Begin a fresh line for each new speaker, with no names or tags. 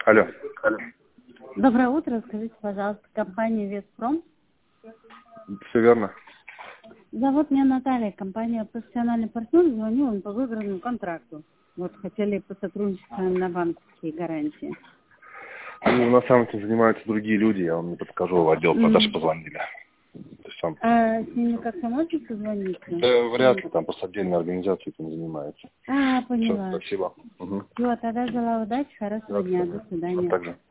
Алло.
Доброе утро. Скажите, пожалуйста, компания Веспром?
Все верно.
Зовут меня Наталья, компания «Профессиональный партнер». Звоню вам по выигранному контракту. Вот хотели посотрудничать с вами на банковские гарантии.
Ну, на самом деле занимаются другие люди, я вам не подскажу, в отдел продаж позвонили. То есть там...
А с ними как-то можете позвонить?
Да, вряд ли, там просто отдельная организация этим занимается.
Поняла.
Все, спасибо. Угу.
Все, тогда желаю удачи, хорошего дня. До свидания.
Так же.